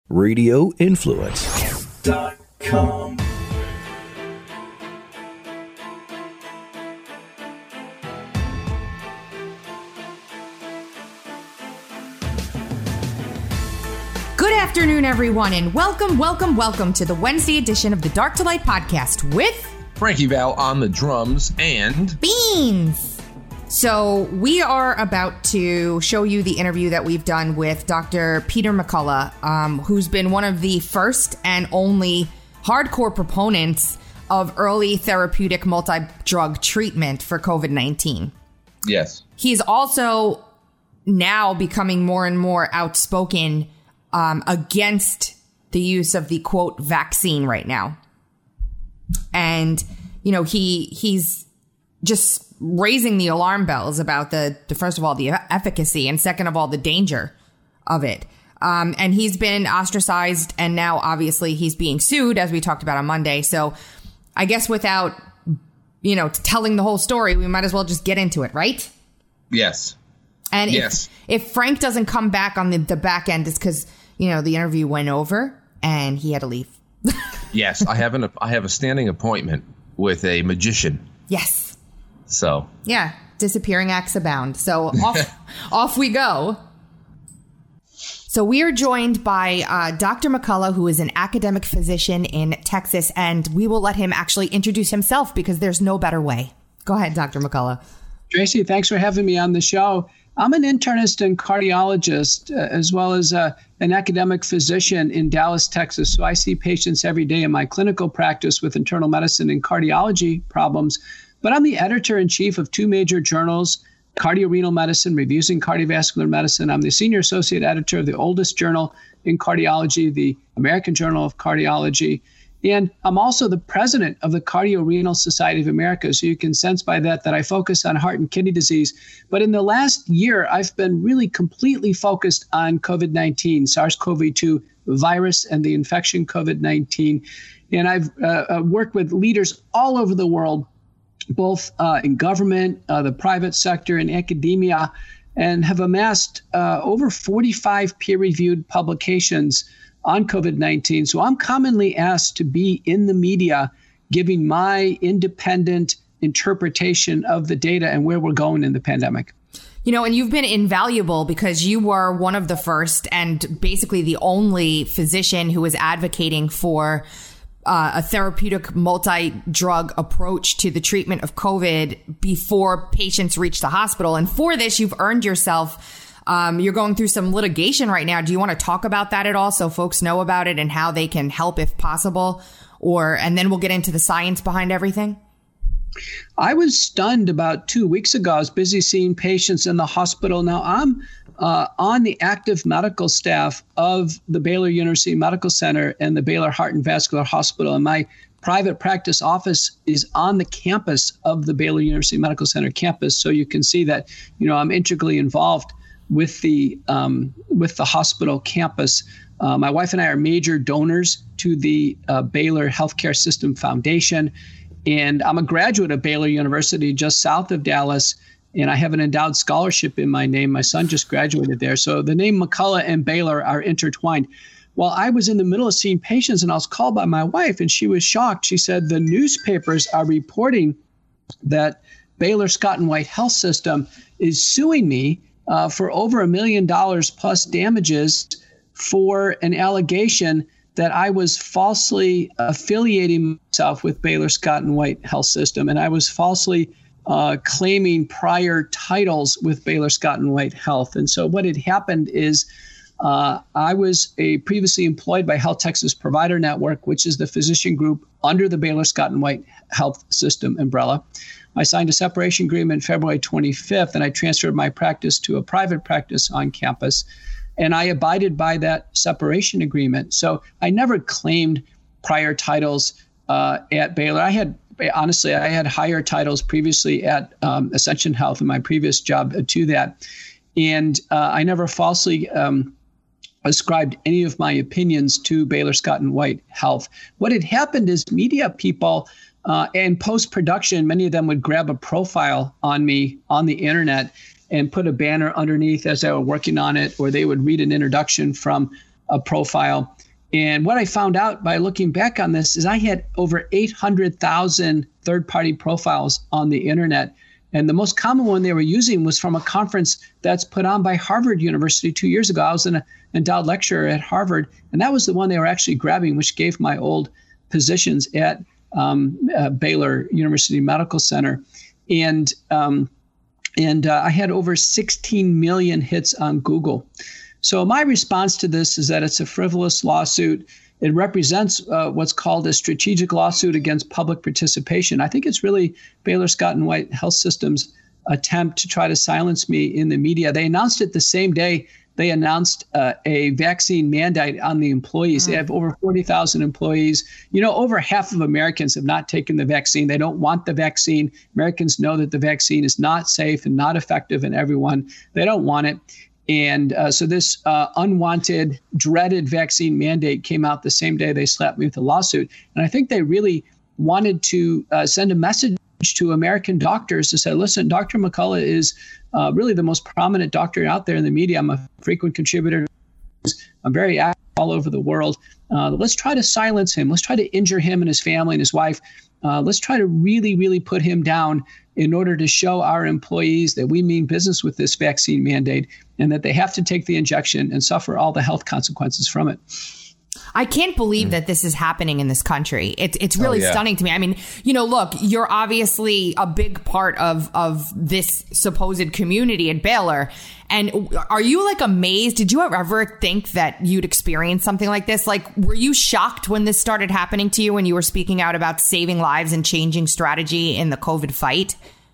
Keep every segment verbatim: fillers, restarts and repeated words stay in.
radio influence dot com. Good afternoon, everyone, and welcome, welcome, welcome to the Wednesday edition of the Dark to Light podcast with Frankie Val on the drums and Beans. So we are about to show you the interview that we've done with Doctor Peter McCullough, um, who's been one of the first and only hardcore proponents of early therapeutic multi-drug treatment for COVID nineteen. Yes. He's also now becoming more and more outspoken um, against the use of the, quote, vaccine right now. And, you know, he he's just raising the alarm bells about the, the first of all, the efficacy, and second of all, the danger of it. Um, and he's been ostracized, and now obviously he's being sued, as we talked about on Monday. So I guess without, you know, telling the whole story, we might as well just get into it, right? Yes. And yes. if, if Frank doesn't come back on the, the back end, it's because, you know, the interview went over and he had to leave. Yes, I have an I have a standing appointment with a magician. Yes. So. Yeah, disappearing acts abound. So off off we go. So we are joined by uh, Doctor McCullough, who is an academic physician in Texas, and we will let him actually introduce himself because there's no better way. Go ahead, Doctor McCullough. Tracy, thanks for having me on the show. I'm an internist and cardiologist, uh, as well as uh, an academic physician in Dallas, Texas. So I see patients every day in my clinical practice with internal medicine and cardiology problems. But I'm the editor-in-chief of two major journals, Cardiorenal Medicine, Reviews in Cardiovascular Medicine. I'm the senior associate editor of the oldest journal in cardiology, the American Journal of Cardiology. And I'm also the president of the Cardiorenal Society of America. So you can sense by that that I focus on heart and kidney disease. But in the last year, I've been really completely focused on COVID nineteen, SARS-CoV two virus and the infection COVID nineteen. And I've uh, worked with leaders all over the world, both uh, in government, uh, the private sector, and academia, and have amassed uh, over forty-five peer-reviewed publications on COVID nineteen. So I'm commonly asked to be in the media giving my independent interpretation of the data and where we're going in the pandemic. You know, and you've been invaluable because you were one of the first and basically the only physician who was advocating for uh, a therapeutic multi-drug approach to the treatment of COVID before patients reach the hospital. And for this, you've earned yourself Um, you're going through some litigation right now. Do you want to talk about that at all so folks know about it and how they can help if possible? Or and then we'll get into the science behind everything. I was stunned about two weeks ago. I was busy seeing patients in the hospital. Now I'm uh, on the active medical staff of the Baylor University Medical Center and the Baylor Heart and Vascular Hospital. And my private practice office is on the campus of the Baylor University Medical Center campus. So you can see that, you know, I'm integrally involved with the um, with the hospital campus. Uh, my wife and I are major donors to the uh, Baylor Healthcare System Foundation. And I'm a graduate of Baylor University just south of Dallas. And I have an endowed scholarship in my name. My son just graduated there. So the name McCullough and Baylor are intertwined. Well, I was in the middle of seeing patients and I was called by my wife and she was shocked. She said, the newspapers are reporting that Baylor Scott and White Health System is suing me Uh, for over a million dollars plus damages for an allegation that I was falsely affiliating myself with Baylor Scott and White Health System, and I was falsely uh, claiming prior titles with Baylor Scott and White Health. And so what had happened is uh, I was a previously employed by Health Texas Provider Network, which is the physician group under the Baylor Scott and White Health System umbrella. I signed a separation agreement February twenty-fifth, and I transferred my practice to a private practice on campus. And I abided by that separation agreement. So I never claimed prior titles uh, at Baylor. I had, honestly, I had higher titles previously at um, Ascension Health in my previous job to that. And uh, I never falsely um, ascribed any of my opinions to Baylor Scott and White Health. What had happened is media people Uh, and post-production, many of them would grab a profile on me on the internet and put a banner underneath as they were working on it, or they would read an introduction from uh, profile. And what I found out by looking back on this is I had over eight hundred thousand third-party profiles on the internet. And the most common one they were using was from a conference that's put on by Harvard University two years ago. I was an endowed lecturer at Harvard, and that was the one they were actually grabbing, which gave my old positions at um, uh, Baylor University Medical Center. And um, and uh, I had over sixteen million hits on Google. So my response to this is that it's a frivolous lawsuit. It represents uh, what's called a strategic lawsuit against public participation. I think it's really Baylor Scott and White Health System's attempt to try to silence me in the media. They announced it the same day they announced uh, a vaccine mandate on the employees. Mm. They have over forty thousand employees. You know, over half of Americans have not taken the vaccine. They don't want the vaccine. Americans know that the vaccine is not safe and not effective in everyone. They don't want it. And uh, so this uh, unwanted, dreaded vaccine mandate came out the same day they slapped me with a lawsuit. And I think they really wanted to uh, send a message to American doctors to say, listen, Doctor McCullough is uh, really the most prominent doctor out there in the media. I'm a frequent contributor. I'm very active all over the world. Uh, let's try to silence him. Let's try to injure him and his family and his wife. Uh, let's try to really, really put him down in order to show our employees that we mean business with this vaccine mandate and that they have to take the injection and suffer all the health consequences from it. I can't believe mm. that this is happening in this country. It's it's really oh, yeah. stunning to me. I mean, you know, look, you're obviously a big part of of this supposed community at Baylor. And are you like amazed? Did you ever think that you'd experience something like this? Like, were you shocked when this started happening to you when you were speaking out about saving lives and changing strategy in the COVID fight?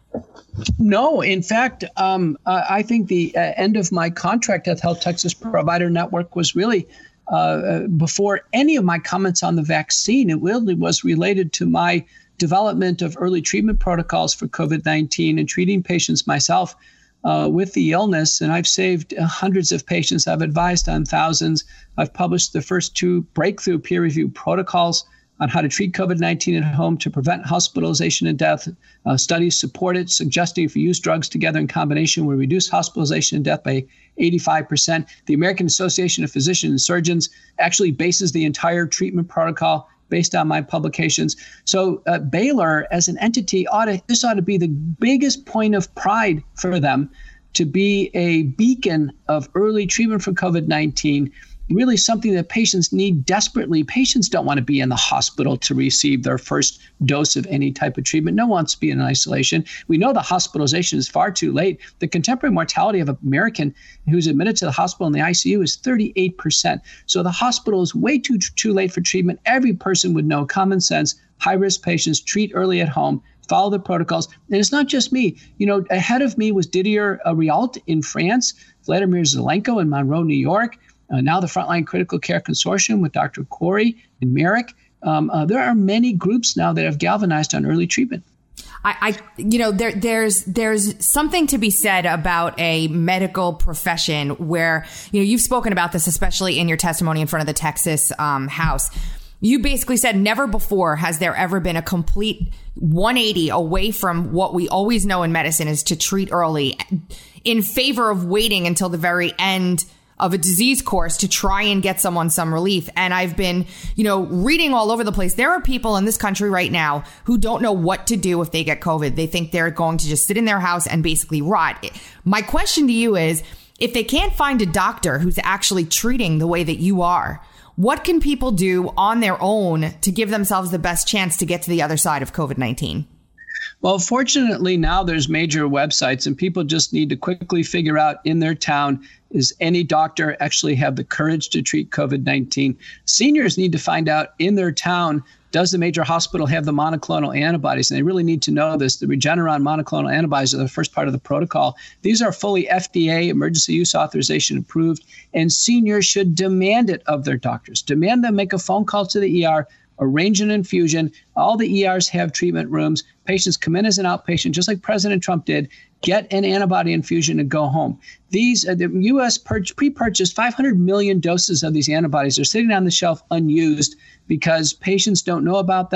No, in fact, um, uh, I think the uh, end of my contract at Health Texas Provider Network was really uh, before any of my comments on the vaccine. It really was related to my development of early treatment protocols for COVID nineteen and treating patients myself uh, with the illness. And I've saved uh, hundreds of patients. I've advised on thousands. I've published the first two breakthrough peer-reviewed protocols on how to treat COVID nineteen at home to prevent hospitalization and death. Uh, studies support it, suggesting if you use drugs together in combination, we reduce hospitalization and death by eighty-five percent. The American Association of Physicians and Surgeons actually bases the entire treatment protocol based on my publications. So uh, Baylor, as an entity, ought to, this ought to be the biggest point of pride for them to be a beacon of early treatment for COVID nineteen. Really something that patients need desperately. Patients don't want to be in the hospital to receive their first dose of any type of treatment. No one wants to be in isolation. We know the hospitalization is far too late. The contemporary mortality of an American who's admitted to the hospital in the I C U is thirty-eight percent. So the hospital is way too too late for treatment. Every person would know common sense. High-risk patients, treat early at home, follow the protocols. And it's not just me. You know, ahead of me was Didier Riault in France, Vladimir Zelenko in Monroe, New York. Uh, now the Frontline Critical Care Consortium with Doctor Corey and Merrick. Um, uh, there are many groups now that have galvanized on early treatment. I, I you know, there, there's there's something to be said about a medical profession where, you know, you've spoken about this, especially in your testimony in front of the Texas um, House. You basically said never before has there ever been a complete one eighty away from what we always know in medicine is to treat early in favor of waiting until the very end of a disease course to try and get someone some relief. And I've been, you know, reading all over the place. There are people in this country right now who don't know what to do if they get COVID. They think they're going to just sit in their house and basically rot. My question to you is, if they can't find a doctor who's actually treating the way that you are, what can people do on their own to give themselves the best chance to get to the other side of COVID nineteen? Well, fortunately, now there's major websites and people just need to quickly figure out in their town, is any doctor actually have the courage to treat COVID nineteen? Seniors need to find out in their town, does the major hospital have the monoclonal antibodies? And they really need to know this. The Regeneron monoclonal antibodies are the first part of the protocol. These are fully F D A emergency use authorization approved, and seniors should demand it of their doctors. Demand them make a phone call to the E R, arrange an infusion. All the E Rs have treatment rooms. Patients come in as an outpatient, just like President Trump did, get an antibody infusion and go home. These, uh, the U S pur- pre-purchased five hundred million doses of these antibodies. They're sitting on the shelf unused because patients don't know about them.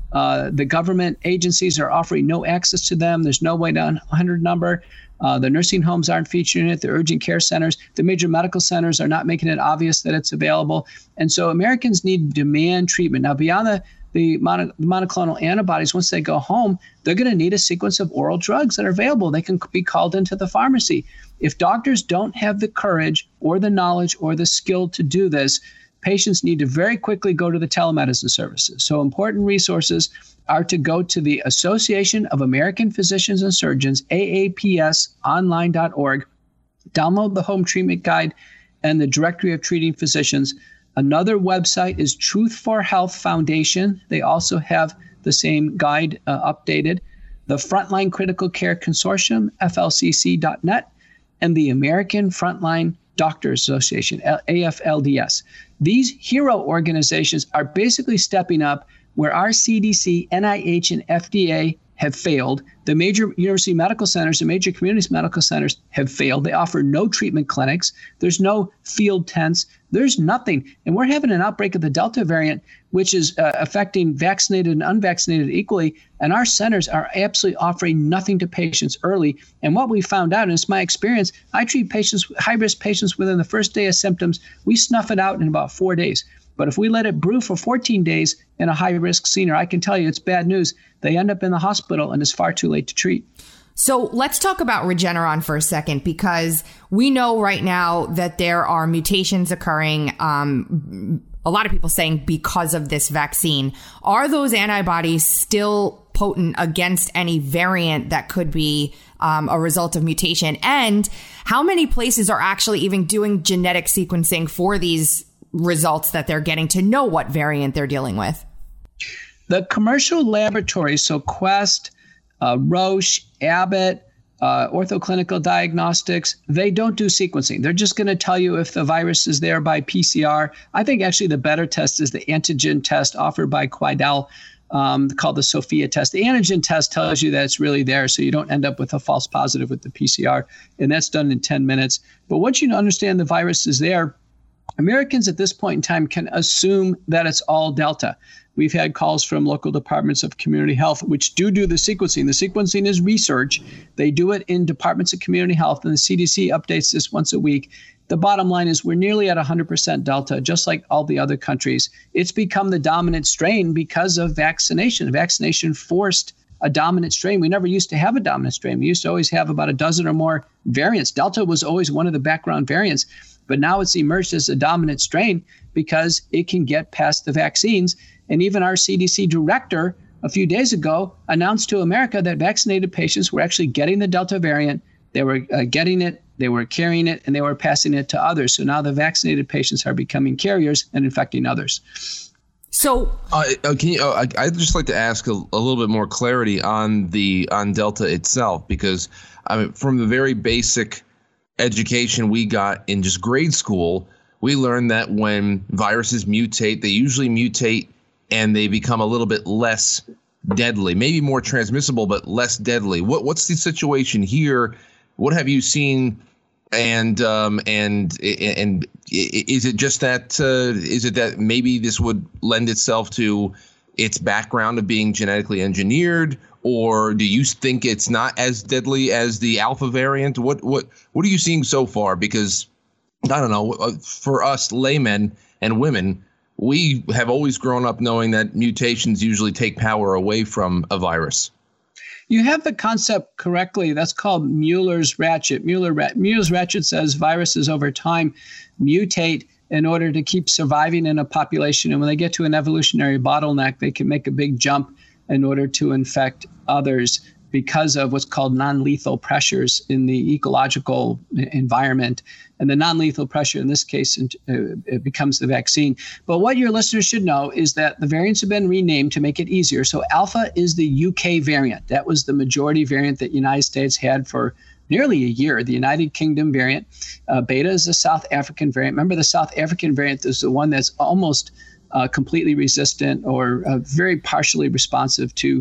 Uh, the government agencies are offering no access to them. There's no way to one hundred number. Uh, the nursing homes aren't featuring it. The urgent care centers, the major medical centers are not making it obvious that it's available. And so Americans need demand treatment. Now, beyond the, the mono, monoclonal antibodies, once they go home, they're going to need a sequence of oral drugs that are available. They can be called into the pharmacy. If doctors don't have the courage or the knowledge or the skill to do this, patients need to very quickly go to the telemedicine services. So important resources are to go to the Association of American Physicians and Surgeons, A A P S online dot org, download the home treatment guide and the directory of treating physicians. Another website is Truth for Health Foundation. They also have the same guide uh, updated. The Frontline Critical Care Consortium, F L C C dot net, and the American Frontline Doctors Association, A F L D S. These hero organizations are basically stepping up where our C D C, N I H, and F D A have failed. The major university medical centers, the major community medical centers have failed. They offer no treatment clinics. There's no field tents. There's nothing. And we're having an outbreak of the Delta variant, which is uh, affecting vaccinated and unvaccinated equally. And our centers are absolutely offering nothing to patients early. And what we found out, and it's my experience, I treat patients, high-risk patients within the first day of symptoms. We snuff it out in about four days. But if we let it brew for fourteen days in a high-risk senior, I can tell you it's bad news. They end up in the hospital and it's far too late to treat. So let's talk about Regeneron for a second, because we know right now that there are mutations occurring. Um, a lot of people saying because of this vaccine. Are those antibodies still potent against any variant that could be um, a result of mutation? And how many places are actually even doing genetic sequencing for these results that they're getting to know what variant they're dealing with? The commercial laboratories, so Quest, uh, Roche, Abbott, uh, Ortho Clinical Diagnostics, they don't do sequencing. They're just going to tell you if the virus is there by P C R. I think actually the better test is the antigen test offered by Quidel, um, called the Sophia test. The antigen test tells you that it's really there, so you don't end up with a false positive with the P C R, and that's done in ten minutes. But once you understand the virus is there, Americans at this point in time can assume that it's all Delta. We've had calls from local departments of community health, which do do the sequencing. The sequencing is research. They do it in departments of community health, and the C D C updates this once a week. The bottom line is we're nearly at one hundred percent Delta, just like all the other countries. It's become the dominant strain because of vaccination. Vaccination forced a dominant strain. We never used to have a dominant strain. We used to always have about a dozen or more variants. Delta was always one of the background variants. But now it's emerged as a dominant strain because it can get past the vaccines. And even our C D C director a few days ago announced to America that vaccinated patients were actually getting the Delta variant. They were uh, getting it, they were carrying it, and they were passing it to others. So now the vaccinated patients are becoming carriers and infecting others. So uh, can you, uh, I, I'd just like to ask a, a little bit more clarity on the on Delta itself, because I mean, from the very basic education we got in just grade school, we learned that when viruses mutate, they usually mutate and they become a little bit less deadly, maybe more transmissible, but less deadly. What what's the situation here? What have you seen? And um, and and is it just that uh, is it that maybe this would lend itself to its background of being genetically engineered? Or do you think it's not as deadly as the Alpha variant? What what what are you seeing so far? Because I don't know, for us laymen and women, we have always grown up knowing that mutations usually take power away from a virus. You have the concept correctly. That's called Mueller's ratchet. Mueller Mueller's ratchet says viruses over time mutate in order to keep surviving in a population. And when they get to an evolutionary bottleneck, they can make a big jump in order to infect others because of what's called non-lethal pressures in the ecological environment. And the non-lethal pressure in this case, it becomes the vaccine. But what your listeners should know is that the variants have been renamed to make it easier. So Alpha is the U K variant. That was the majority variant that the United States had for nearly a year, the United Kingdom variant. Uh, Beta is the South African variant. Remember, the South African variant is the one that's almost uh, completely resistant or uh, very partially responsive to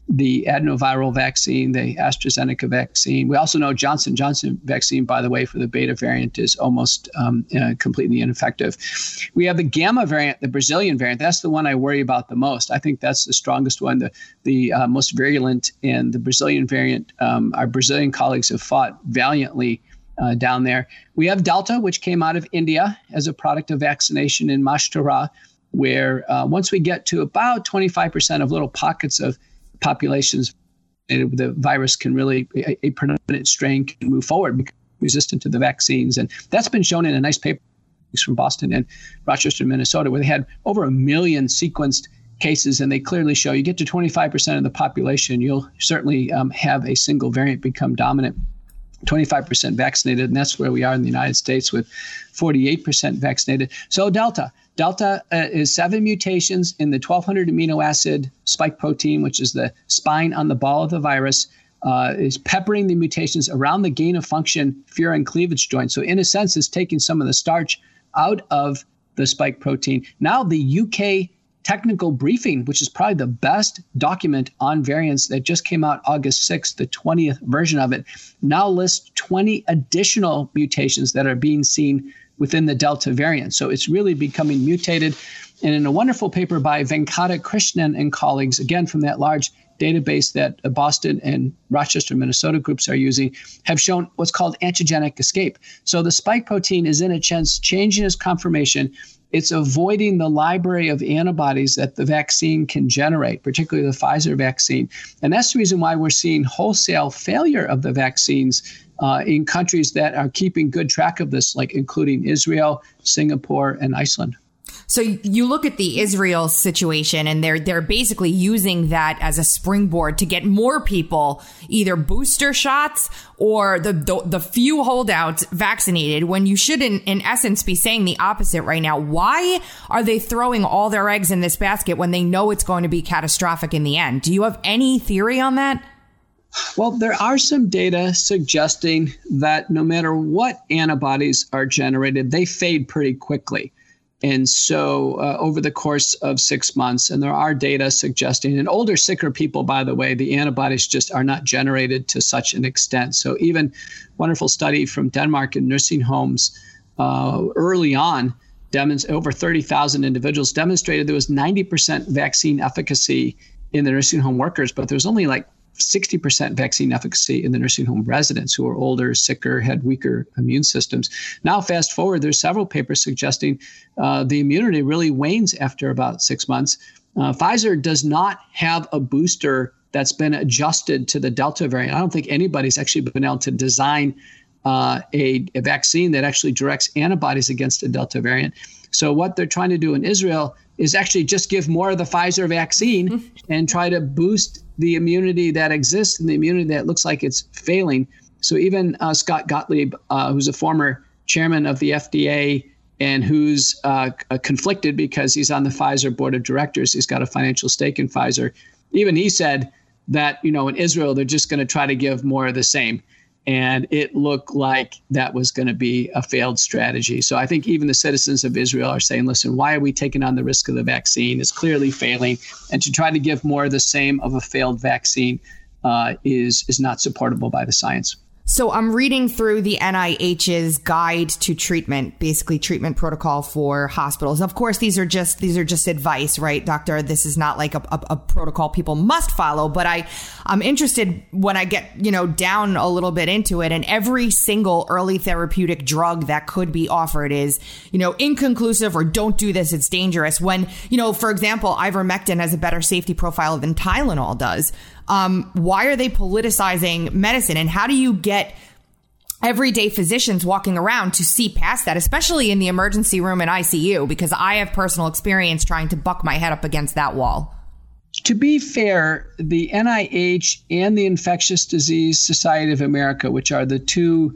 the adenoviral vaccine, the AstraZeneca vaccine. We also know Johnson and Johnson vaccine, by the way, for the beta variant is almost um, uh, completely ineffective. We have the Gamma variant, the Brazilian variant. That's the one I worry about the most. I think that's the strongest one, the, the uh, most virulent. And the Brazilian variant, um, our Brazilian colleagues have fought valiantly uh, down there. We have Delta, which came out of India as a product of vaccination in Mashtara, where uh, once we get to about twenty-five percent of little pockets of populations, the virus can really, a, a predominant strain can move forward, become resistant to the vaccines. And that's been shown in a nice paper from Boston and Rochester, Minnesota, where they had over a million sequenced cases. And they clearly show you get to twenty-five percent of the population, you'll certainly um, have a single variant become dominant. twenty-five percent vaccinated, and that's where we are in the United States with forty-eight percent vaccinated. So Delta. Delta uh, is seven mutations in the twelve hundred amino acid spike protein, which is the spine on the ball of the virus, uh, is peppering the mutations around the gain of function furin cleavage joint. So in a sense, it's taking some of the starch out of the spike protein. Now the U K technical briefing, which is probably the best document on variants that just came out August sixth, the twentieth version of it, now lists twenty additional mutations that are being seen within the Delta variant. So it's really becoming mutated. And in a wonderful paper by Venkata Krishnan and colleagues, again, from that large database that Boston and Rochester, Minnesota groups are using, have shown what's called antigenic escape. So the spike protein is, in a sense, changing its conformation. It's avoiding the library of antibodies that the vaccine can generate, particularly the Pfizer vaccine. And that's the reason why we're seeing wholesale failure of the vaccines uh, in countries that are keeping good track of this, like including Israel, Singapore, and Iceland. So you look at the Israel situation, and they're they're basically using that as a springboard to get more people either booster shots or the the, the few holdouts vaccinated, when you should, in, in essence, be saying the opposite right now. Why are they throwing all their eggs in this basket when they know it's going to be catastrophic in the end? Do you have any theory on that? Well, there are some data suggesting that no matter what antibodies are generated, they fade pretty quickly. And so uh, over the course of six months, and there are data suggesting in older, sicker people, by the way, the antibodies just are not generated to such an extent. So even wonderful study from Denmark in nursing homes uh, early on, demonst- over thirty thousand individuals demonstrated there was ninety percent vaccine efficacy in the nursing home workers, but there was only like sixty percent vaccine efficacy in the nursing home residents who are older, sicker, had weaker immune systems. Now, fast forward, there's several papers suggesting uh, the immunity really wanes after about six months. Uh, Pfizer does not have a booster that's been adjusted to the Delta variant. I don't think anybody's actually been able to design uh, a, a vaccine that actually directs antibodies against the Delta variant. So what they're trying to do in Israel is actually just give more of the Pfizer vaccine and try to boost the immunity that exists and the immunity that looks like it's failing. So even uh, Scott Gottlieb, uh, who's a former chairman of the F D A and who's uh, conflicted because he's on the Pfizer board of directors, he's got a financial stake in Pfizer. Even he said that, you know, in Israel, they're just going to try to give more of the same. And it looked like that was going to be a failed strategy. So I think even the citizens of Israel are saying, listen, why are we taking on the risk of the vaccine? It's clearly failing. And to try to give more of the same of a failed vaccine uh, is, is not supportable by the science. So I'm reading through the N I H's guide to treatment, basically treatment protocol for hospitals. Of course, these are just these are just advice, right, doctor? This is not like a, a, a protocol people must follow. But I, I'm interested when I get, you know, down a little bit into it. And every single early therapeutic drug that could be offered is, you know, inconclusive or don't do this. It's dangerous. When, you know, for example, ivermectin has a better safety profile than Tylenol does. Um, why are they politicizing medicine? And how do you get everyday physicians walking around to see past that, especially in the emergency room and I C U? Because I have personal experience trying to buck my head up against that wall. To be fair, the N I H and the Infectious Disease Society of America, which are the two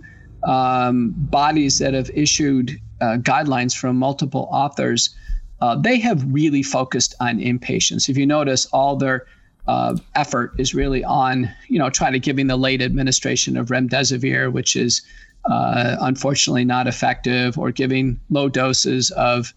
um, bodies that have issued uh, guidelines from multiple authors, uh, they have really focused on inpatients. If you notice, all their Uh, effort is really on, you know, trying to giving the late administration of remdesivir, which is uh, unfortunately not effective, or giving low doses of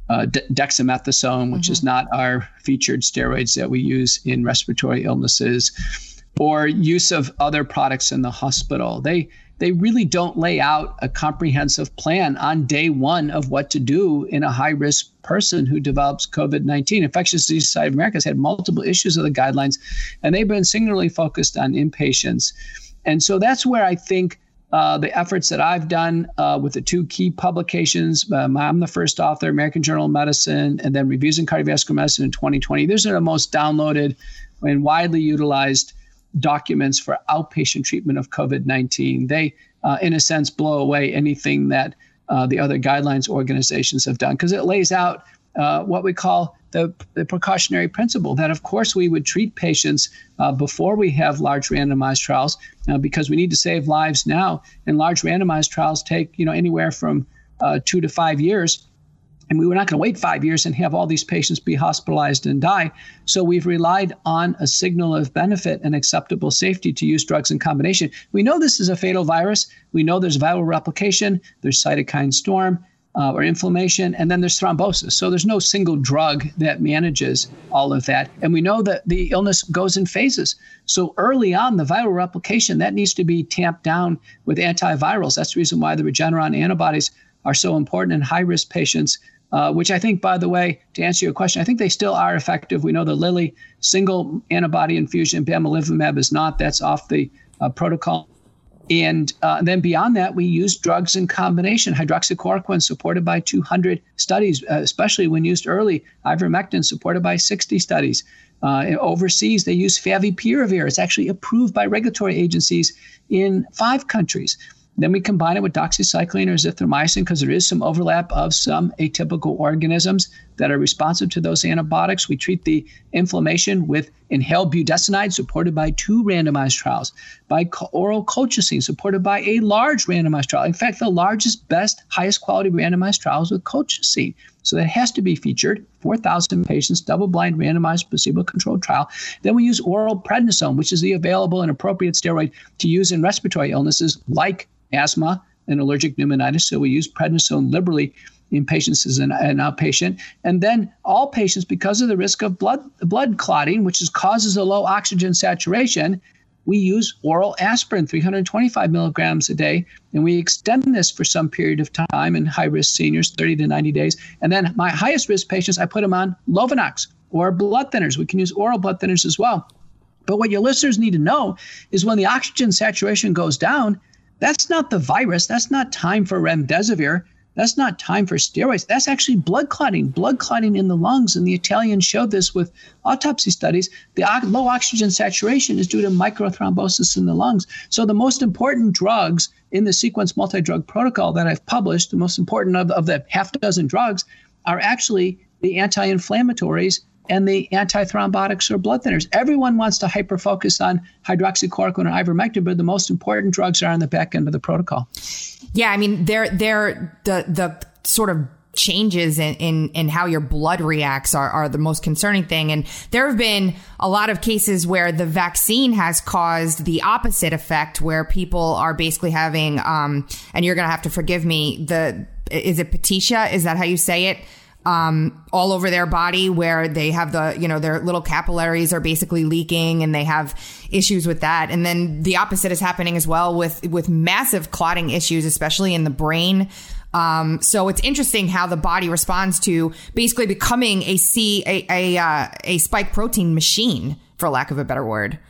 uh, de- dexamethasone, which mm-hmm. is not our featured steroids that we use in respiratory illnesses, or use of other products in the hospital. They they really don't lay out a comprehensive plan on day one of what to do in a high-risk person who develops COVID nineteen. Infectious Disease Society of America has had multiple issues of the guidelines, and they've been singularly focused on inpatients. And so that's where I think uh, the efforts that I've done uh, with the two key publications, um, I'm the first author, American Journal of Medicine, and then Reviews in Cardiovascular Medicine in twenty twenty. These are the most downloaded and widely utilized documents for outpatient treatment of COVID nineteen. They, uh, in a sense, blow away anything that uh, the other guidelines organizations have done, because it lays out uh, what we call the, the precautionary principle that, of course, we would treat patients uh, before we have large randomized trials uh, because we need to save lives now. And large randomized trials take, you know, anywhere from uh, two to five years. And we were not going to wait five years and have all these patients be hospitalized and die. So we've relied on a signal of benefit and acceptable safety to use drugs in combination. We know this is a fatal virus. We know there's viral replication, there's cytokine storm uh, or inflammation, and then there's thrombosis. So there's no single drug that manages all of that. And we know that the illness goes in phases. So early on, the viral replication, that needs to be tamped down with antivirals. That's the reason why the Regeneron antibodies are so important in high-risk patients. Uh, which I think, by the way, to answer your question, I think they still are effective. We know the Lilly single antibody infusion, bamlanivimab, is not. That's off the uh, protocol. And uh, then beyond that, we use drugs in combination. Hydroxychloroquine supported by two hundred studies, uh, especially when used early. Ivermectin supported by sixty studies. Uh, overseas, they use favipiravir. It's actually approved by regulatory agencies in five countries. Then we combine it with doxycycline or azithromycin because there is some overlap of some atypical organisms that are responsive to those antibiotics. We treat the inflammation with inhaled budesonide, supported by two randomized trials, by oral colchicine, supported by a large randomized trial. In fact, the largest, best, highest quality randomized trials with colchicine. So that has to be featured. four thousand patients, double-blind, randomized, placebo-controlled trial. Then we use oral prednisone, which is the available and appropriate steroid to use in respiratory illnesses like asthma and allergic pneumonitis. So we use prednisone liberally in patients as an, an outpatient. And then all patients, because of the risk of blood blood clotting, which is, causes a low oxygen saturation, we use oral aspirin, three hundred twenty-five milligrams a day. And we extend this for some period of time in high-risk seniors, thirty to ninety days. And then my highest risk patients, I put them on Lovenox or blood thinners. We can use oral blood thinners as well. But what your listeners need to know is when the oxygen saturation goes down, that's not the virus. That's not time for remdesivir. That's not time for steroids. That's actually blood clotting, blood clotting in the lungs. And the Italians showed this with autopsy studies. The low oxygen saturation is due to microthrombosis in the lungs. So the most important drugs in the sequence multi-drug protocol that I've published, the most important of, of the half dozen drugs, are actually the anti-inflammatories and the antithrombotics or blood thinners. Everyone wants to hyper-focus on hydroxychloroquine or ivermectin, but the most important drugs are on the back end of the protocol. Yeah, I mean, they're, they're the the sort of changes in, in, in how your blood reacts are, are the most concerning thing. And there have been a lot of cases where the vaccine has caused the opposite effect, where people are basically having, um, and you're going to have to forgive me, the is it petechiae? Is that how you say it? Um, all over their body, where they have the, you know, their little capillaries are basically leaking and they have issues with that. And then the opposite is happening as well with, with massive clotting issues, especially in the brain. Um, so it's interesting how the body responds to basically becoming a C, a, a, uh, a spike protein machine, for lack of a better word.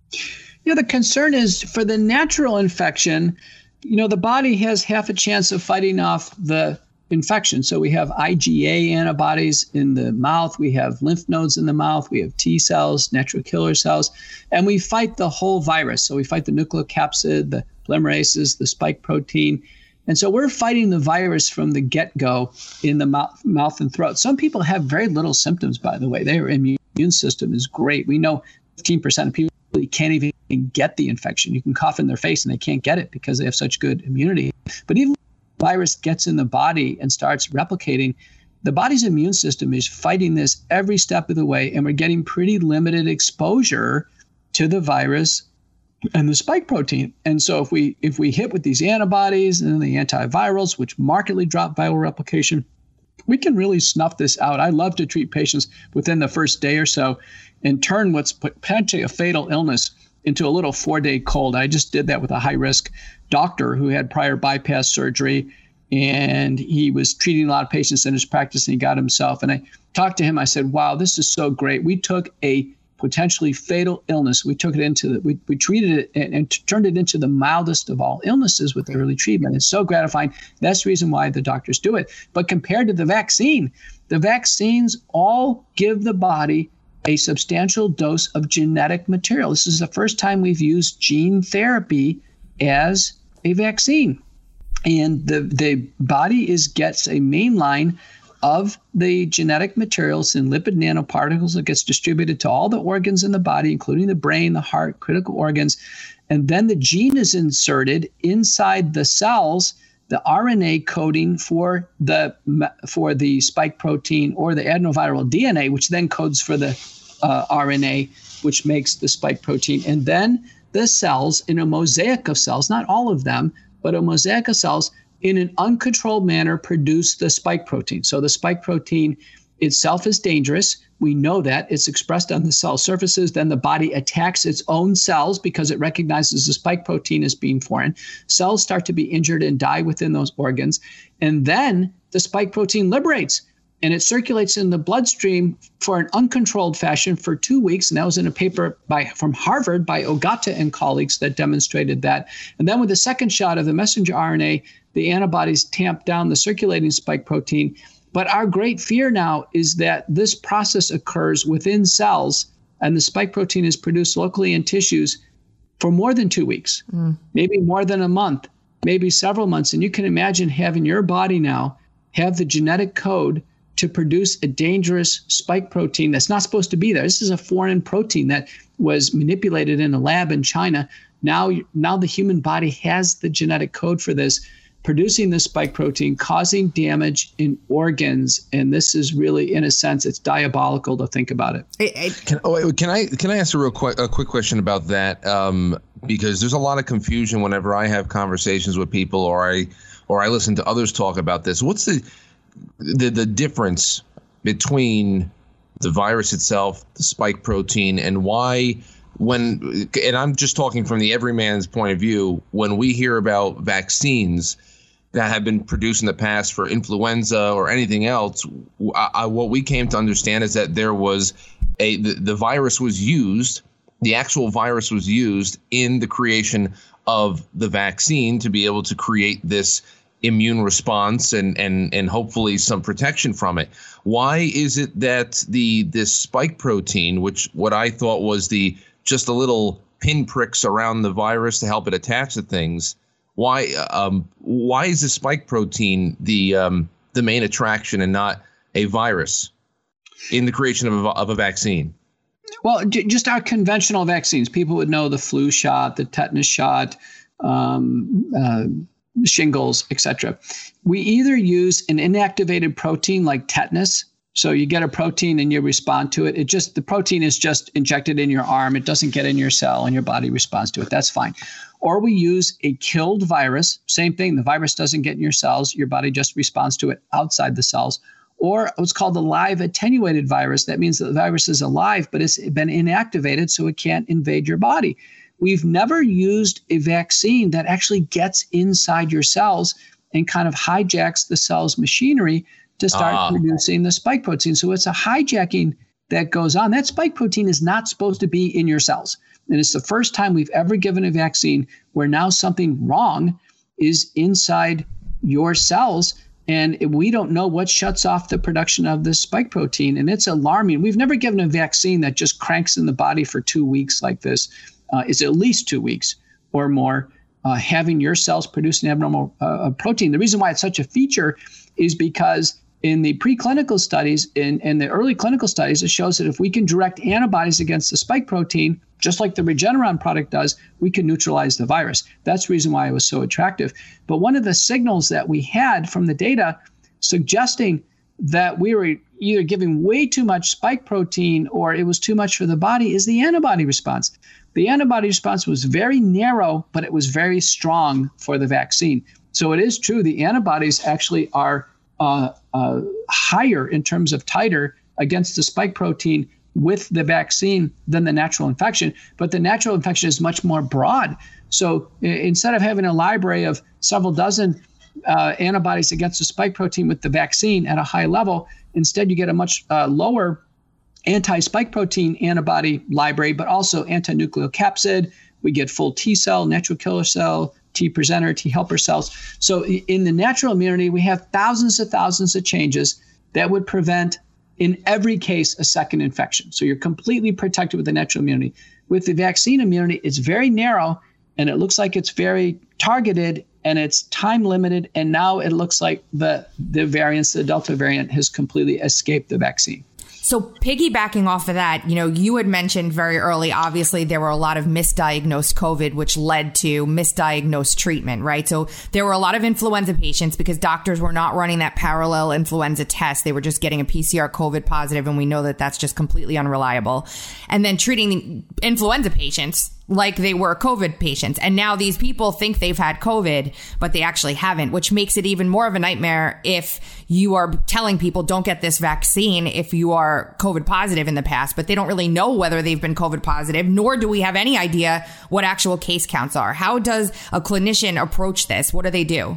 Yeah, the concern is for the natural infection, you know, the body has half a chance of fighting off the infection. So we have I G A antibodies in the mouth, we have lymph nodes in the mouth, we have T cells, natural killer cells, and we fight the whole virus. So we fight the nucleocapsid, the polymerases, the spike protein. And so we're fighting the virus from the get-go in the mouth, mouth and throat. Some people have very little symptoms, by the way. Their immune system is great. We know fifteen percent of people can't even get the infection. You can cough in their face and they can't get it because they have such good immunity. But even virus gets in the body and starts replicating, the body's immune system is fighting this every step of the way, and we're getting pretty limited exposure to the virus and the spike protein. And so if we if we hit with these antibodies and the antivirals, which markedly drop viral replication, we can really snuff this out. I love to treat patients within the first day or so and turn what's potentially a fatal illness into a little four-day cold. I just did that with a high-risk doctor who had prior bypass surgery, and he was treating a lot of patients in his practice, and he got himself. And I talked to him. I said, wow, this is so great. We took a potentially fatal illness. We took it into the, we, we treated it and, and t- turned it into the mildest of all illnesses with early treatment. It's so gratifying. That's the reason why the doctors do it. But compared to the vaccine, the vaccines all give the body a substantial dose of genetic material. This is the first time we've used gene therapy as a vaccine. And the, the body is gets a main line of the genetic materials in lipid nanoparticles that gets distributed to all the organs in the body, including the brain, the heart, critical organs. And then the gene is inserted inside the cells, the R N A coding for the for the spike protein or the adenoviral D N A, which then codes for the uh, R N A, which makes the spike protein. And then the cells, in a mosaic of cells, not all of them, but a mosaic of cells, in an uncontrolled manner, produce the spike protein. So the spike protein itself is dangerous. We know that. It's expressed on the cell surfaces. Then the body attacks its own cells because it recognizes the spike protein as being foreign. Cells start to be injured and die within those organs. And then the spike protein liberates, and it circulates in the bloodstream for an uncontrolled fashion for two weeks. And that was in a paper by from Harvard by Ogata and colleagues that demonstrated that. And then with the second shot of the messenger R N A, the antibodies tamp down the circulating spike protein. But our great fear now is that this process occurs within cells, and the spike protein is produced locally in tissues for more than two weeks, mm. maybe more than a month, maybe several months. And you can imagine having your body now have the genetic code to produce a dangerous spike protein that's not supposed to be there. This is a foreign protein that was manipulated in a lab in China. Now, now the human body has the genetic code for this, producing this spike protein, causing damage in organs. And this is really, in a sense, it's diabolical to think about it. it, it can, oh, wait, can I can I ask a real quick a quick question about that? Um, because there's a lot of confusion whenever I have conversations with people, or I or I listen to others talk about this. What's the the the difference between the virus itself, the spike protein, and why? When, and I'm just talking from the everyman's point of view, when we hear about vaccines that have been produced in the past for influenza or anything else, I, I, what we came to understand is that there was a the, the virus was used, the actual virus was used in the creation of the vaccine to be able to create this immune response and and and hopefully some protection from it. Why is it that the this spike protein, which what I thought was the just a little pinpricks around the virus to help it attach to things, why um why is the spike protein the um the main attraction and not a virus in the creation of a, of a vaccine? Well, j- just our conventional vaccines. People would know the flu shot, the tetanus shot, um, uh, shingles, et cetera. We either use an inactivated protein like tetanus. So you get a protein and you respond to it. It just, the protein is just injected in your arm. It doesn't get in your cell and your body responds to it. That's fine. Or we use a killed virus. Same thing. The virus doesn't get in your cells. Your body just responds to it outside the cells. Or what's called a live attenuated virus. That means that the virus is alive, but it's been inactivated so it can't invade your body. We've never used a vaccine that actually gets inside your cells and kind of hijacks the cell's machinery to start ah. producing the spike protein. So it's a hijacking that goes on. That spike protein is not supposed to be in your cells. And it's the first time we've ever given a vaccine where now something wrong is inside your cells. And we don't know what shuts off the production of this spike protein. And it's alarming. We've never given a vaccine that just cranks in the body for two weeks like this. Uh, it's at least two weeks or more, uh, having your cells produce an abnormal uh, protein. The reason why it's such a feature is because in the preclinical studies, in, in the early clinical studies, it shows that if we can direct antibodies against the spike protein, just like the Regeneron product does, we can neutralize the virus. That's the reason why it was so attractive. But one of the signals that we had from the data suggesting that we were either giving way too much spike protein or it was too much for the body is the antibody response. The antibody response was very narrow, but it was very strong for the vaccine. So it is true the antibodies actually are uh, uh, higher in terms of titer against the spike protein with the vaccine than the natural infection. But the natural infection is much more broad. So instead of having a library of several dozen uh, antibodies against the spike protein with the vaccine at a high level, instead you get a much uh, lower anti-spike protein antibody library, but also anti-nucleocapsid. We get full T cell, natural killer cell, T presenter, T helper cells. So in the natural immunity, we have thousands of thousands of changes that would prevent, in every case, a second infection. So you're completely protected with the natural immunity. With the vaccine immunity, it's very narrow, and it looks like it's very targeted, and it's time limited. And now it looks like the, the variants, the Delta variant, has completely escaped the vaccine. So piggybacking off of that, you know, you had mentioned very early, obviously, there were a lot of misdiagnosed COVID, which led to misdiagnosed treatment, right? So there were a lot of influenza patients because doctors were not running that parallel influenza test. They were just getting a P C R COVID positive, and we know that that's just completely unreliable. And then treating the influenza patients like they were COVID patients. And now these people think they've had COVID, but they actually haven't, which makes it even more of a nightmare if you are telling people don't get this vaccine if you are COVID positive in the past, but they don't really know whether they've been COVID positive, nor do we have any idea what actual case counts are. How does a clinician approach this? What do they do?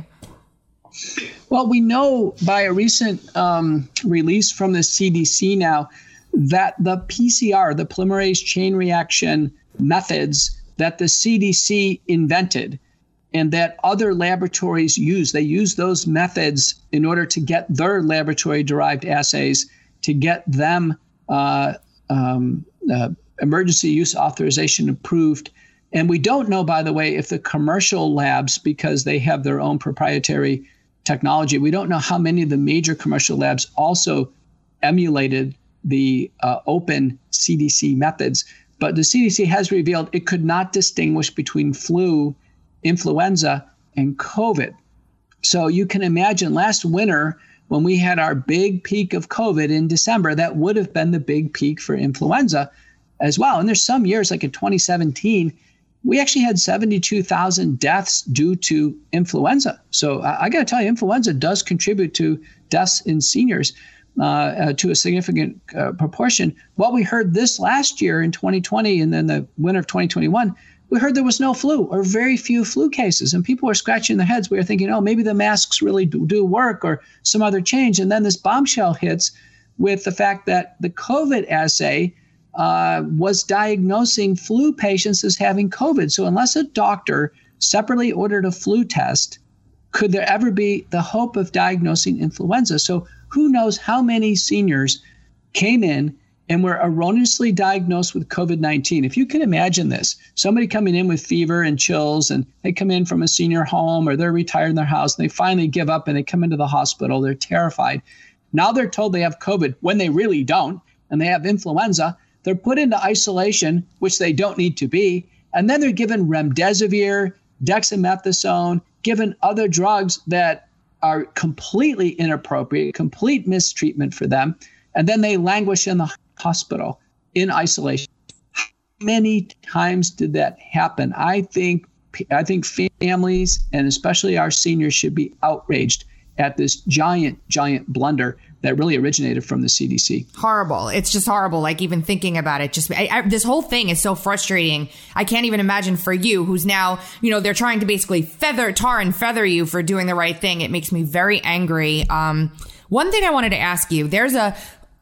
Well, we know by a recent um, release from the C D C now that the P C R, the polymerase chain reaction methods that the C D C invented and that other laboratories use. They use those methods in order to get their laboratory-derived assays, to get them uh, um, uh, emergency use authorization approved. And we don't know, by the way, if the commercial labs, because they have their own proprietary technology, we don't know how many of the major commercial labs also emulated the uh, open C D C methods. But the C D C has revealed it could not distinguish between flu, influenza, and COVID. So you can imagine last winter when we had our big peak of COVID in December, that would have been the big peak for influenza as well. And there's some years, like in twenty seventeen, we actually had seventy-two thousand deaths due to influenza. So I, I got to tell you, influenza does contribute to deaths in seniors. Uh, uh, to a significant uh, proportion. What we heard this last year in twenty twenty and then the winter of twenty twenty-one, we heard there was no flu or very few flu cases. And people were scratching their heads. We were thinking, oh, maybe the masks really do, do work or some other change. And then this bombshell hits with the fact that the COVID assay uh, was diagnosing flu patients as having COVID. So unless a doctor separately ordered a flu test, could there ever be the hope of diagnosing influenza? So who knows how many seniors came in and were erroneously diagnosed with COVID nineteen. If you can imagine this, somebody coming in with fever and chills, and they come in from a senior home or they're retired in their house, and they finally give up and they come into the hospital, they're terrified. Now they're told they have COVID when they really don't, and they have influenza. They're put into isolation, which they don't need to be, and then they're given remdesivir, dexamethasone, given other drugs that are completely inappropriate, complete mistreatment for them, and then they languish in the hospital in isolation. How many times did that happen? I think I think families and especially our seniors should be outraged at this giant, giant blunder that really originated from the C D C. Horrible. It's just horrible. Like even thinking about it, just I, I, this whole thing is so frustrating. I can't even imagine for you who's now, you know, they're trying to basically feather, tar and feather you for doing the right thing. It makes me very angry. Um, one thing I wanted to ask you, there's a,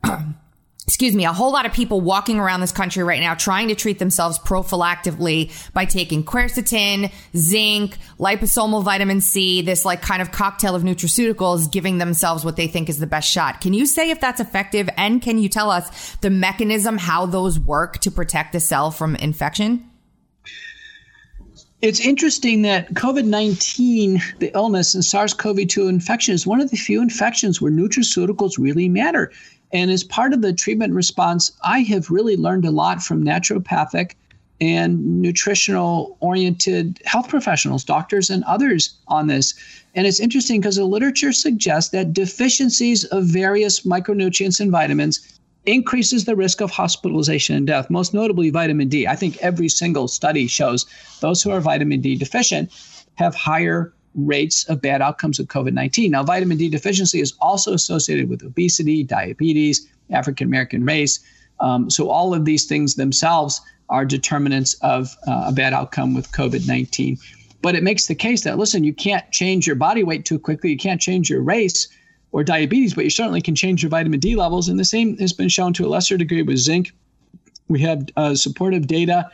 excuse me, a whole lot of people walking around this country right now trying to treat themselves prophylactically by taking quercetin, zinc, liposomal vitamin C, this like kind of cocktail of nutraceuticals, giving themselves what they think is the best shot. Can you say if that's effective? And can you tell us the mechanism, how those work to protect the cell from infection? It's interesting that COVID nineteen, the illness, and SARS-C o V two infection is one of the few infections where nutraceuticals really matter. And as part of the treatment response, I have really learned a lot from naturopathic and nutritional-oriented health professionals, doctors and others on this. And it's interesting because the literature suggests that deficiencies of various micronutrients and vitamins increases the risk of hospitalization and death, most notably vitamin D. I think every single study shows those who are vitamin D deficient have higher rates of bad outcomes with COVID nineteen. Now, vitamin D deficiency is also associated with obesity, diabetes, African American race. Um, so all of these things themselves are determinants of uh, a bad outcome with COVID nineteen. But it makes the case that, listen, you can't change your body weight too quickly. You can't change your race or diabetes, but you certainly can change your vitamin D levels. And the same has been shown to a lesser degree with zinc. We have uh, supportive data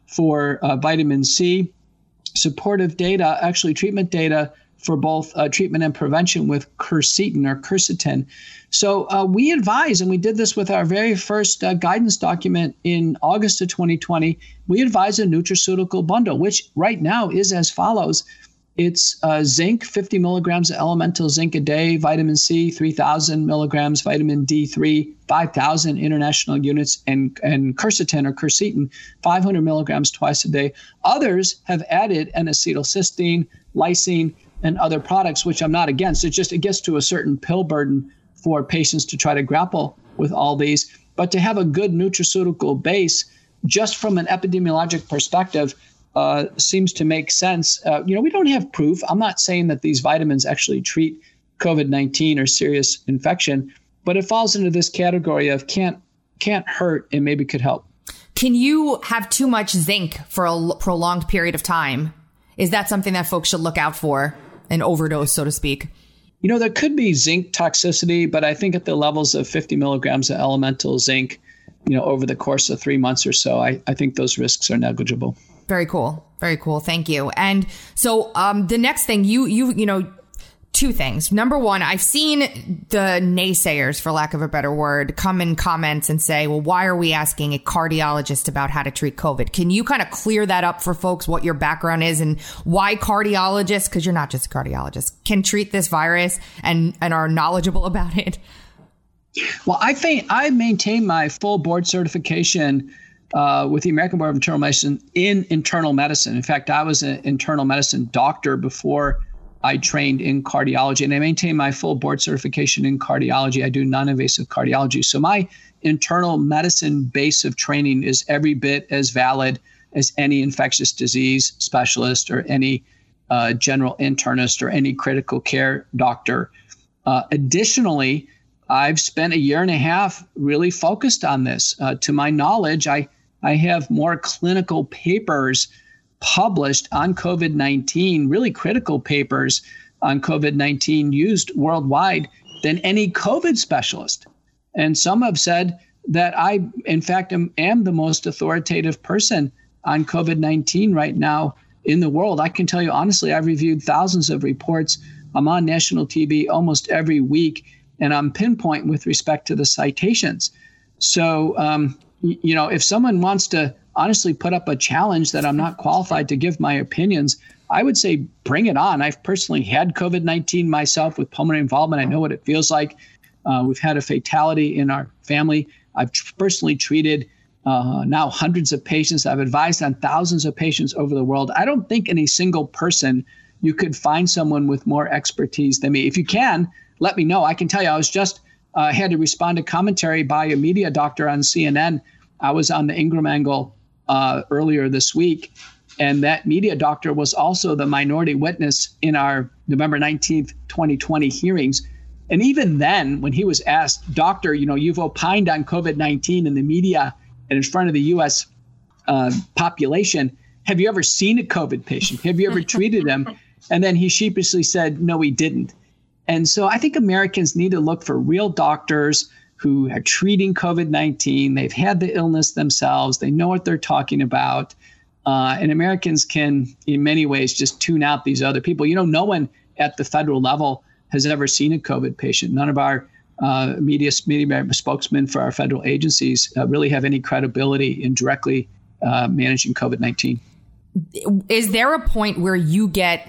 for uh, vitamin C, supportive data, actually treatment data for both uh, treatment and prevention with quercetin or quercetin. So uh, we advise, and we did this with our very first uh, guidance document in August of twenty twenty, we advise a nutraceutical bundle, which right now is as follows. It's uh, zinc, fifty milligrams of elemental zinc a day, vitamin C, three thousand milligrams, vitamin D three, five thousand international units, and, and quercetin or quercetin, five hundred milligrams twice a day. Others have added N-acetylcysteine, lysine, and other products, which I'm not against. It just it gets to a certain pill burden for patients to try to grapple with all these. But to have a good nutraceutical base, just from an epidemiologic perspective, uh, seems to make sense. Uh, you know, we don't have proof. I'm not saying that these vitamins actually treat COVID nineteen or serious infection, but it falls into this category of can't can't hurt and maybe could help. Can you have too much zinc for a prolonged period of time? Is that something that folks should look out for? An overdose, so to speak? You know, there could be zinc toxicity, but I think at the levels of fifty milligrams of elemental zinc, you know, over the course of three months or so, I, I think those risks are negligible. Very cool. Very cool. Thank you. And so um, the next thing you, you, you know, two things. Number one, I've seen the naysayers, for lack of a better word, come in comments and say, well, why are we asking a cardiologist about how to treat COVID? Can you kind of clear that up for folks, what your background is and why cardiologists, because you're not just a cardiologist, can treat this virus and, and are knowledgeable about it? Well, I think I maintain my full board certification uh, with the American Board of Internal Medicine in internal medicine. In fact, I was an internal medicine doctor before I trained in cardiology, and I maintain my full board certification in cardiology. I do non-invasive cardiology. So my internal medicine base of training is every bit as valid as any infectious disease specialist or any uh, general internist or any critical care doctor. Uh, additionally, I've spent a year and a half really focused on this. Uh, to my knowledge, I, I have more clinical papers published on COVID nineteen, really critical papers on COVID nineteen used worldwide than any COVID specialist. And some have said that I, in fact, am, am the most authoritative person on COVID nineteen right now in the world. I can tell you honestly, I've reviewed thousands of reports. I'm on national T V almost every week, and I'm pinpoint with respect to the citations. So, um, you know, if someone wants to honestly put up a challenge that I'm not qualified to give my opinions, I would say bring it on. I've personally had COVID nineteen myself with pulmonary involvement. I know what it feels like. Uh, we've had a fatality in our family. I've tr- personally treated uh, now hundreds of patients. I've advised on thousands of patients over the world. I don't think any single person you could find someone with more expertise than me. If you can, let me know. I can tell you, I was just uh, had to respond to commentary by a media doctor on C N N. I was on the Ingram Angle Uh, earlier this week, and that media doctor was also the minority witness in our November nineteenth, twenty twenty hearings. And even then, when he was asked, doctor, you know, you've opined on COVID nineteen in the media and in front of the U S uh, population, have you ever seen a COVID patient? Have you ever treated him? And then he sheepishly said, no, he didn't. And so I think Americans need to look for real doctors who are treating COVID nineteen. They've had the illness themselves. They know what they're talking about. Uh, and Americans can, in many ways, just tune out these other people. You know, no one at the federal level has ever seen a COVID patient. None of our uh, media, media spokesmen for our federal agencies uh, really have any credibility in directly uh, managing COVID nineteen. Is there a point where you get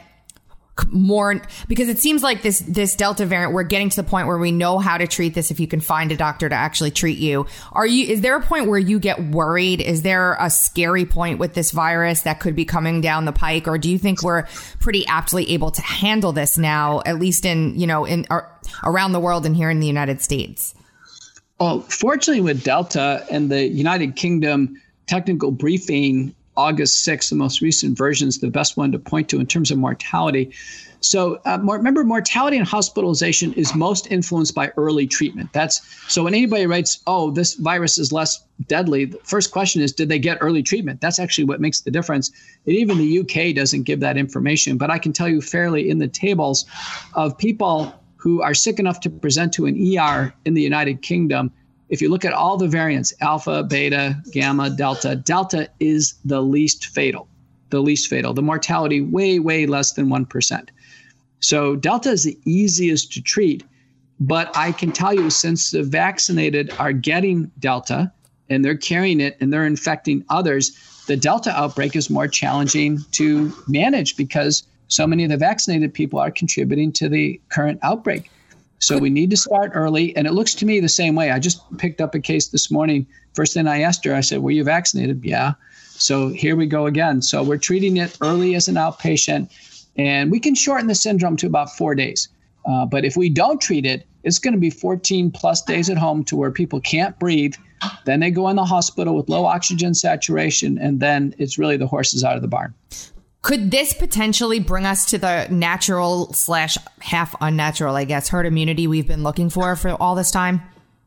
more, because it seems like this this Delta variant, we're getting to the point where we know how to treat this if you can find a doctor to actually treat you. Are you is there a point where you get worried? Is there a scary point with this virus that could be coming down the pike, or do you think we're pretty aptly able to handle this now, at least in, you know, in or, around the world and here in the United States? Well, fortunately with Delta and the United Kingdom technical briefing August sixth, the most recent version is the best one to point to in terms of mortality. So uh, more, remember, mortality and hospitalization is most influenced by early treatment. That's so when anybody writes, oh, this virus is less deadly, the first question is, did they get early treatment? That's actually what makes the difference. And even the U K doesn't give that information. But I can tell you fairly in the tables of people who are sick enough to present to an E R in the United Kingdom, if you look at all the variants, alpha, beta, gamma, delta, delta is the least fatal, the least fatal. The mortality way, way less than one percent. So delta is the easiest to treat. But I can tell you, since the vaccinated are getting delta and they're carrying it and they're infecting others, the delta outbreak is more challenging to manage because so many of the vaccinated people are contributing to the current outbreak. So we need to start early. And it looks to me the same way. I just picked up a case this morning. First thing I asked her, I said, were you vaccinated? Yeah. So here we go again. So we're treating it early as an outpatient. And we can shorten the syndrome to about four days. Uh, but if we don't treat it, it's going to be fourteen plus days at home to where people can't breathe. Then they go in the hospital with low oxygen saturation. And then it's really the horses out of the barn. Could this potentially bring us to the natural slash half unnatural, I guess, herd immunity we've been looking for for all this time?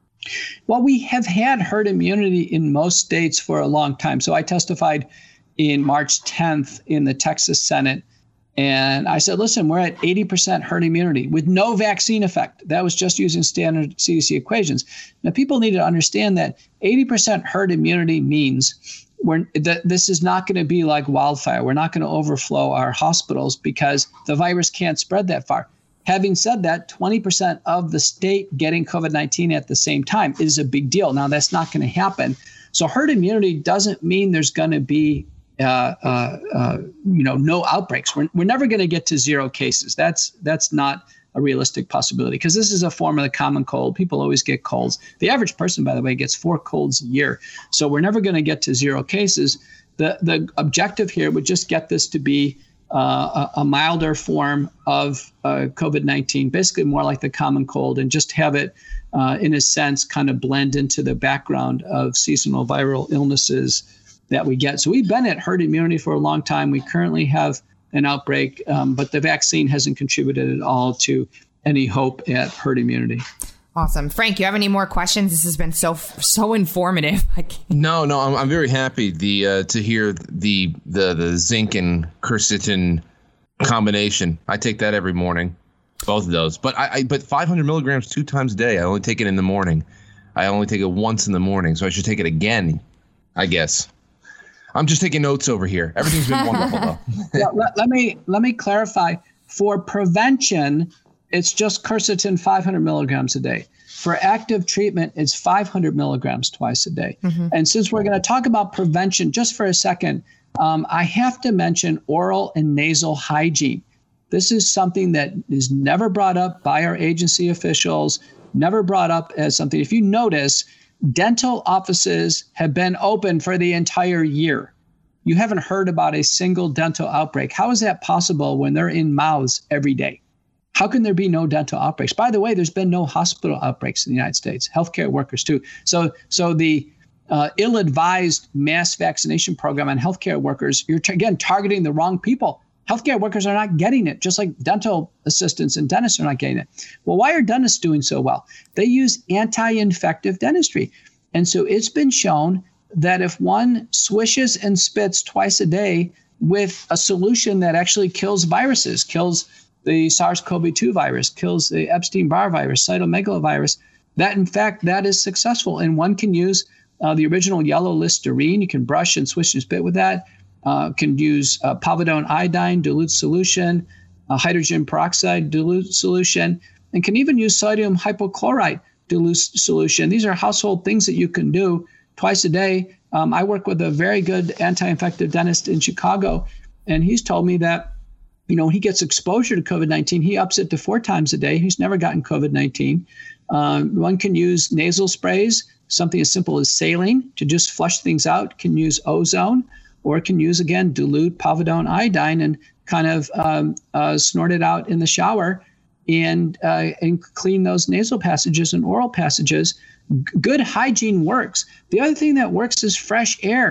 Well, we have had herd immunity in most states for a long time. So I testified in March tenth in the Texas Senate. And I said, listen, we're at eighty percent herd immunity with no vaccine effect. That was just using standard C D C equations. Now, people need to understand that eighty percent herd immunity means we're, that this is not going to be like wildfire. We're not going to overflow our hospitals because the virus can't spread that far. Having said that, twenty percent of the state getting COVID nineteen at the same time is a big deal. Now, that's not going to happen. So herd immunity doesn't mean there's going to be Uh, uh, uh, you know, no outbreaks. We're, we're never going to get to zero cases. That's that's not a realistic possibility because this is a form of the common cold. People always get colds. The average person, by the way, gets four colds a year. So we're never going to get to zero cases. The the objective here would just get this to be uh, a, a milder form of uh, COVID nineteen, basically more like the common cold, and just have it, uh, in a sense, kind of blend into the background of seasonal viral illnesses that we get. So we've been at herd immunity for a long time. We currently have an outbreak, um, but the vaccine hasn't contributed at all to any hope at herd immunity. Awesome. Frank, you have any more questions? This has been so so informative. No, no, I'm, I'm very happy the uh, to hear the the the zinc and quercetin combination. I take that every morning, both of those. But I, I but five hundred milligrams two times a day. I only take it in the morning. I only take it once in the morning, so I should take it again, I guess. I'm just taking notes over here. Everything's been wonderful, though. yeah, let, let me let me clarify. For prevention, it's just quercetin five hundred milligrams a day. For active treatment, it's five hundred milligrams twice a day. Mm-hmm. And since we're going to talk about prevention just for a second, um, I have to mention oral and nasal hygiene. This is something that is never brought up by our agency officials, never brought up as something. If you notice, dental offices have been open for the entire year. You haven't heard about a single dental outbreak. How is that possible when they're in mouths every day? How can there be no dental outbreaks? By the way, there's been no hospital outbreaks in the United States. Healthcare workers too. So, so the uh, ill-advised mass vaccination program on healthcare workers, you're t- again targeting the wrong people. Healthcare workers are not getting it, just like dental assistants and dentists are not getting it. Well, why are dentists doing so well? They use anti-infective dentistry. And so it's been shown that if one swishes and spits twice a day with a solution that actually kills viruses, kills the SARS-C o V two virus, kills the Epstein-Barr virus, cytomegalovirus, that in fact, that is successful. And one can use uh, the original yellow Listerine. You can brush and swish and spit with that. Uh, can use uh, povidone iodine, dilute solution, uh, hydrogen peroxide, dilute solution, and can even use sodium hypochlorite, dilute solution. These are household things that you can do twice a day. Um, I work with a very good anti-infective dentist in Chicago, and he's told me that, you know, he gets exposure to COVID nineteen. He ups it to four times a day. He's never gotten COVID nineteen. Um, one can use nasal sprays, something as simple as saline to just flush things out, can use ozone, or can use, again, dilute povidone iodine and kind of um, uh, snort it out in the shower and uh, and clean those nasal passages and oral passages. G- good hygiene works. The other thing that works is fresh air.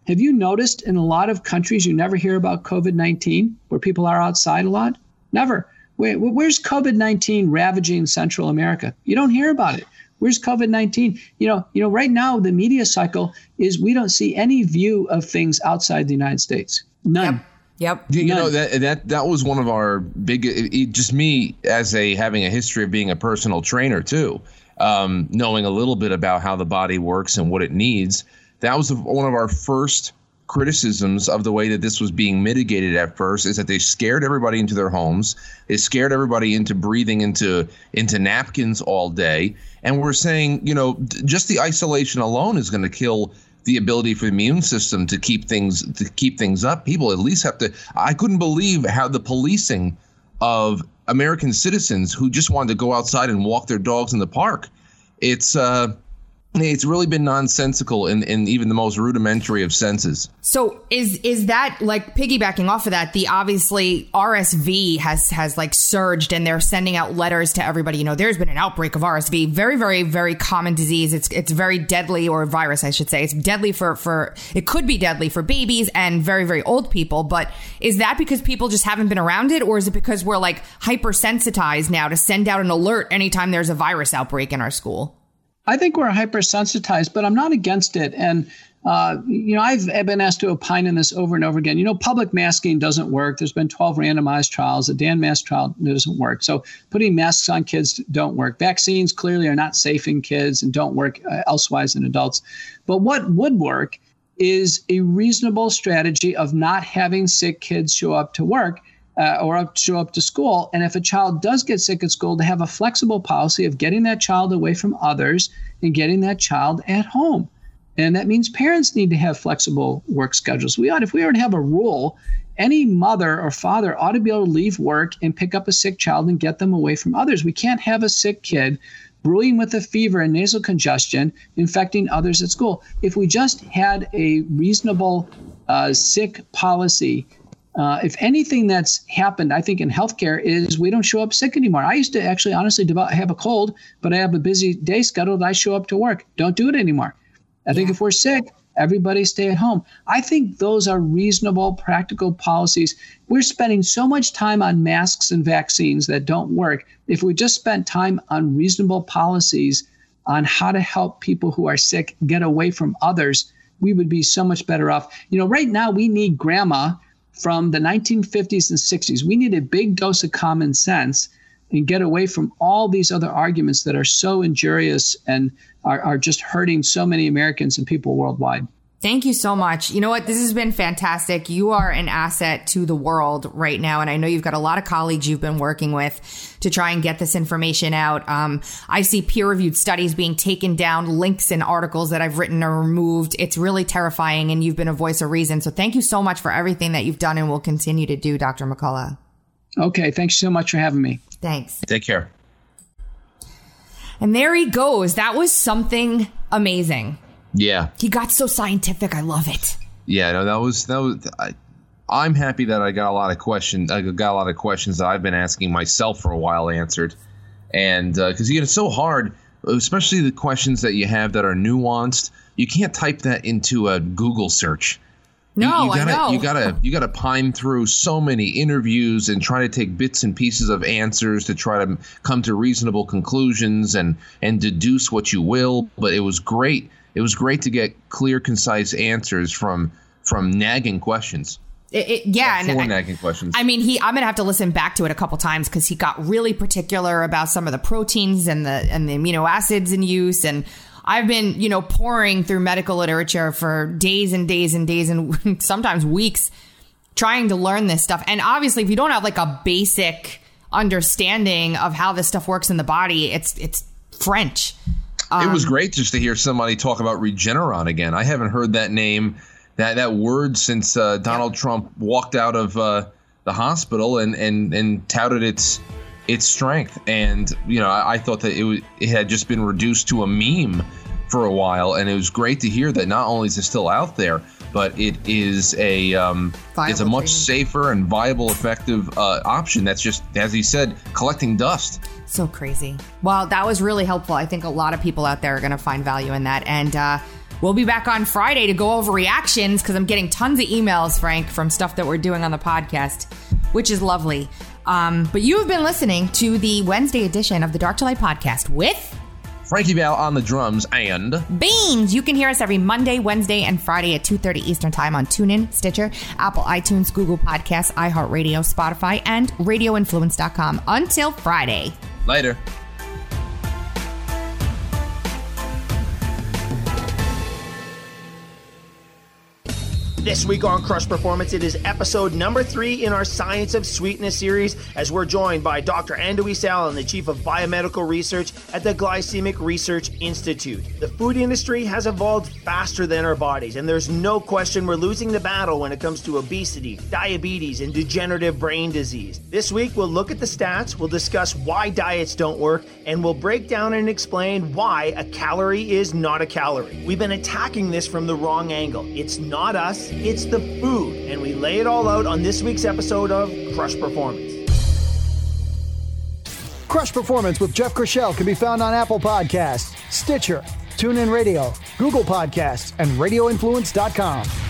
Have you noticed in a lot of countries you never hear about COVID nineteen, where people are outside a lot? Never. Wait, where's COVID nineteen ravaging Central America? You don't hear about it. Where's COVID nineteen? You know, you know, right now the media cycle is we don't see any view of things outside the United States. None. Yep. You None. know, that that that was one of our big, it, it, just me as a having a history of being a personal trainer too, um, knowing a little bit about how the body works and what it needs. That was one of our first criticisms of the way that this was being mitigated at first, is that they scared everybody into their homes. They scared everybody into breathing into into napkins all day. And we're saying, you know, just the isolation alone is going to kill the ability for the immune system to keep things to keep things up. People at least have to. I couldn't believe how the policing of American citizens who just wanted to go outside and walk their dogs in the park. It's uh, it's really been nonsensical in, in even the most rudimentary of senses. So is is that, like, piggybacking off of that, the obviously R S V has has like surged, and they're sending out letters to everybody. You know, there's been an outbreak of R S V, very, very, very common disease. It's it's very deadly, or virus, I should say. It's deadly for, for it could be deadly for babies and very, very old people. But is that because people just haven't been around it, or is it because we're like hypersensitized now to send out an alert anytime there's a virus outbreak in our school? I think we're hypersensitized, but I'm not against it. And, uh, you know, I've, I've been asked to opine on this over and over again. You know, public masking doesn't work. There's been twelve randomized trials. The Dan Mask trial doesn't work. So putting masks on kids don't work. Vaccines clearly are not safe in kids and don't work uh, elsewise in adults. But what would work is a reasonable strategy of not having sick kids show up to work. Uh, or up, show up to school. And if a child does get sick at school, to have a flexible policy of getting that child away from others and getting that child at home. And that means parents need to have flexible work schedules. We ought, if we were to have a rule, any mother or father ought to be able to leave work and pick up a sick child and get them away from others. We can't have a sick kid brewing with a fever and nasal congestion, infecting others at school. If we just had a reasonable uh, sick policy, Uh, if anything that's happened, I think, in healthcare is we don't show up sick anymore. I used to actually honestly develop, have a cold, but I have a busy day scheduled. I show up to work. Don't do it anymore. I think if we're sick, everybody stay at home. I think those are reasonable, practical policies. We're spending so much time on masks and vaccines that don't work. If we just spent time on reasonable policies on how to help people who are sick get away from others, we would be so much better off. You know, right now we need grandma from the nineteen fifties and sixties. We need a big dose of common sense and get away from all these other arguments that are so injurious and are, are just hurting so many Americans and people worldwide. Thank you so much. You know what? This has been fantastic. You are an asset to the world right now. And I know you've got a lot of colleagues you've been working with to try and get this information out. Um, I see peer-reviewed studies being taken down, links and articles that I've written are removed. It's really terrifying, and you've been a voice of reason. So thank you so much for everything that you've done and will continue to do, Doctor McCullough. Okay. Thanks so much for having me. Thanks. Take care. And there he goes. That was something amazing. Yeah. He got so scientific. I love it. Yeah, no, that was that was. I, I'm happy that I got a lot of questions. I got a lot of questions that I've been asking myself for a while answered, and because uh, you know, it's so hard, especially the questions that you have that are nuanced. You can't type that into a Google search. No, you, you gotta, I know. You gotta you gotta pine through so many interviews and try to take bits and pieces of answers to try to come to reasonable conclusions and and deduce what you will. But it was great. It was great to get clear, concise answers from from nagging questions. It, it, yeah, Four and nagging questions. I mean, he. I'm gonna have to listen back to it a couple times because he got really particular about some of the proteins and the and the amino acids in use. And I've been, you know, pouring through medical literature for days and days and days and sometimes weeks trying to learn this stuff. And obviously, if you don't have like a basic understanding of how this stuff works in the body, it's it's French. It was Um, great just to hear somebody talk about Regeneron again. I haven't heard that name, that that word since uh, Donald yeah. Trump walked out of uh, the hospital and, and, and touted its its strength. And you know, I, I thought that it was, it had just been reduced to a meme for a while, and it was great to hear that not only is it still out there, but it is a um, it's a much treatment. safer and viable, effective uh, option. That's just, as he said, collecting dust. So crazy. Well, that was really helpful. I think a lot of people out there are going to find value in that. And uh, We'll be back on Friday to go over reactions because I'm getting tons of emails, Frank, from stuff that we're doing on the podcast, which is lovely. Um, but you have been listening to the Wednesday edition of the Dark to Light podcast with Frankie Val on the drums and Beans. You can hear us every Monday, Wednesday, and Friday at two thirty Eastern Time on TuneIn, Stitcher, Apple iTunes, Google Podcasts, iHeartRadio, Spotify, and radio influence dot com. Until Friday. Later. This week on Crush Performance, it is episode number three in our Science of Sweetness series, as we're joined by Doctor Andoui Salin, the Chief of Biomedical Research at the Glycemic Research Institute. The food industry has evolved faster than our bodies, and there's no question we're losing the battle when it comes to obesity, diabetes, and degenerative brain disease. This week, we'll look at the stats, we'll discuss why diets don't work, and we'll break down and explain why a calorie is not a calorie. We've been attacking this from the wrong angle. It's not us. It's the food, and we lay it all out on this week's episode of Crush Performance. Crush Performance with Jeff Chrishell can be found on Apple Podcasts, Stitcher, TuneIn Radio, Google Podcasts, and radio influence dot com.